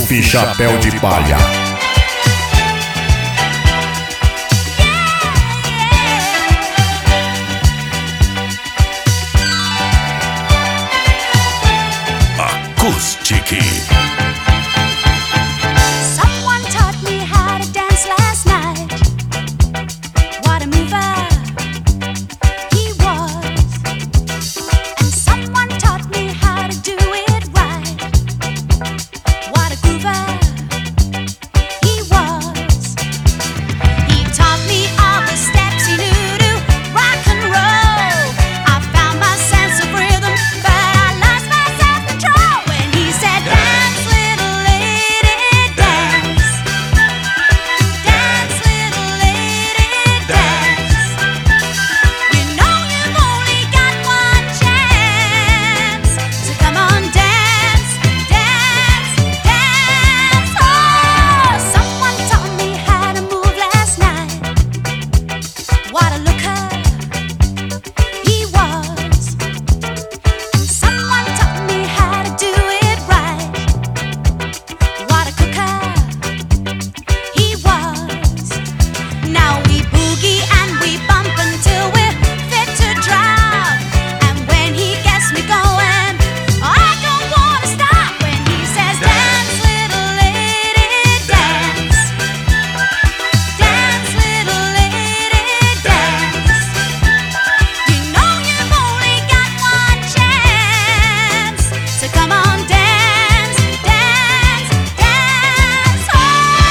Ruf Chapéu de Palha. Acústica. Someone taught me how to dance last night. What a mover he was. And someone taught me how to do it right. What a groover he was. He taught me all the steps he knew to rock and roll. I found my sense of rhythm, but I lost my self-control when he said, "Dance, little lady, dance. Dance, little lady, dance. You know you've only got one chance, so come on, dance, dance, dance." Oh, someone taught me how to move last night. What a looker he was. And someone taught me how to do it right. What a cooker he was. Now we boogie and we bump until we're fit to drop. And when he gets me going, I don't wanna stop. When he says, "Dance, little lady, dance. Dance, little lady, dance. You know you've only got one chance, so come on, dance, dance, dance." Oh.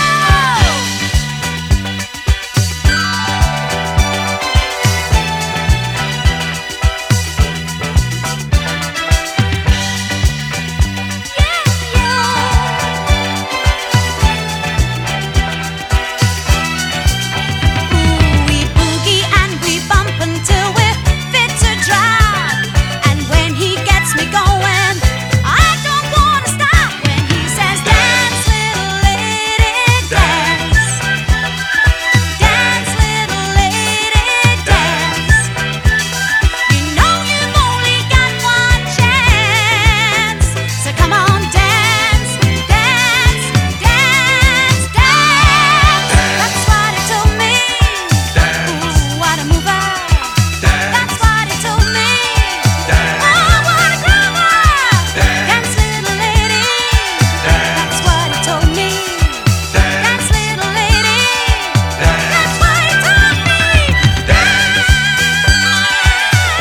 We boogie and we bump until we're fit to drop. And when he gets me going, I don't wanna stop. When he says, "Dance, little lady, dance. Dance, little lady, dance. You know you've only got one chance, so come on, dance, dance, dance, dance." That's what he told me. Ooh, what a mover. That's what he told me. Oh, what a groover. Dance, little lady. That's what he told me. Dance, little lady. That's what he told me.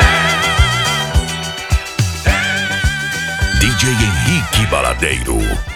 DJ Henrique Baladeiro.